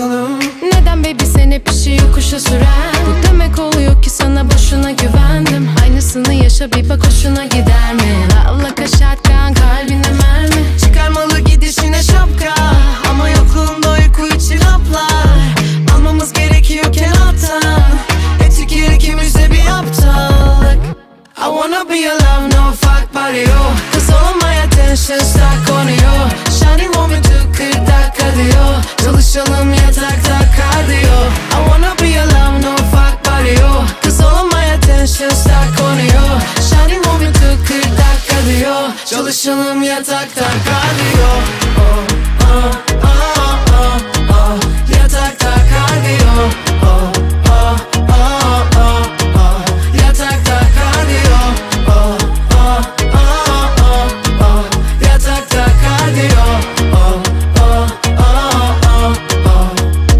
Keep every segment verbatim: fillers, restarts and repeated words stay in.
bakalım. Neden baby sen hep işi yokuşa süren? Bu demek oluyor ki sana boşuna güvendim. Aynısını yaşa bir bak hoşuna gider mi? Love like a shotgun, kalbine mermi. Çıkarmalı gidişine şapka, ama yokluğunda uyku için haplar. Almamız gerekiyorken alttan, etik yer ikimizde bir aptallık. I wanna be your love, no fuck body, yo. Cause all of my attention stuck on you. Shawty want me to kırk dakika diyor. Çalışalım yatakta kardiyo. I wanna be your love, no fuck body, yo. Cause all of my attention stuck on you. Shawty want me to kırk dakika diyor. Çalışalım yatakta kardiyo. Oh, oh, oh, oh, oh. Yatakta kardiyo. Oh, oh, oh, oh, oh. Yatakta kardiyo. Oh, oh, oh, oh, oh. Yatakta kardiyo. Oh, oh, oh, oh, oh.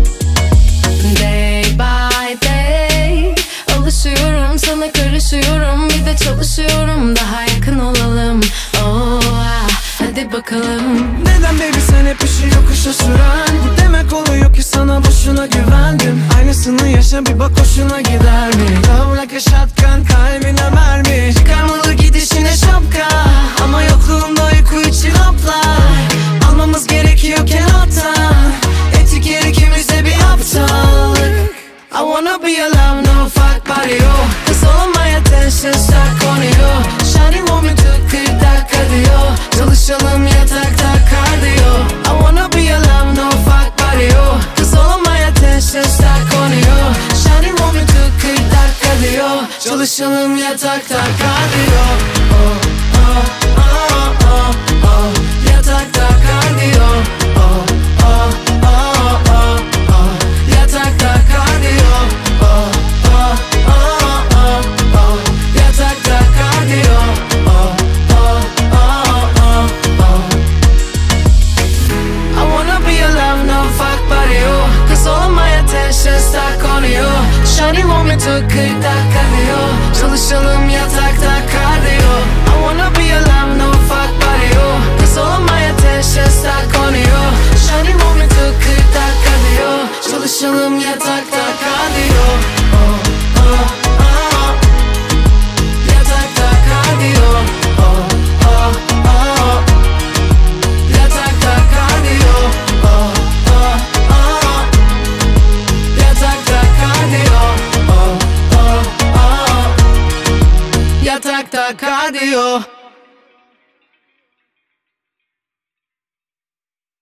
Day by day alışıyorum sana, karışıyorum, bir de çalışıyorum daha yakın olalım. Oh ah, hadi bakalım. Neden baby sen hep işi yokuşa süren? Bu demek oluyor ki sana boşuna güvendim. Aynısını yaşa bir bak hoşuna gider mi? Love like a shotgun, kalbine mermi. Çıkarmalı gidişine şapka, ama yokluğunda uyku için haplar. Almamız gerekiyorken alttan, etik yer ikimizde bir aptallık. I wanna be your love, no fuck body, yo. Cause all of my attention stuck on you. Shawty want me to kırk dakika diyor. Çalışalım yatakta kardiyo. I wanna be your love, no fuck body, yo. Cause all of my attention stuck on you. Shawty want me to kırk dakika diyor. Çalışalım yatakta kardiyo. Oh, oh, oh, oh, oh. Yatakta kardiyo. Oh, oh, oh, oh, oh. Yatakta kardiyo. Oh, oh, oh, oh, oh. Yatakta kardiyo. Oh, oh, oh, oh, oh. I wanna be your love, no fuck body, yo. Cause all of my attention stuck on you. Shawty want me to kırk dakika diyor. Çalışalım yatakta kardiyo. I wanna be your love, no fuck body, yo. Cause all of my attention stuck on you. Shawty want me to kırk dakika diyor. Çalışalım yatakta kardiyo. Oh, oh, oh. Yatakta kardiyo. Oh, oh, oh. Yatakta kardiyo. Oh, oh, oh. Yatakta kardiyo. Oh, oh, oh. Yatakta kardiyo.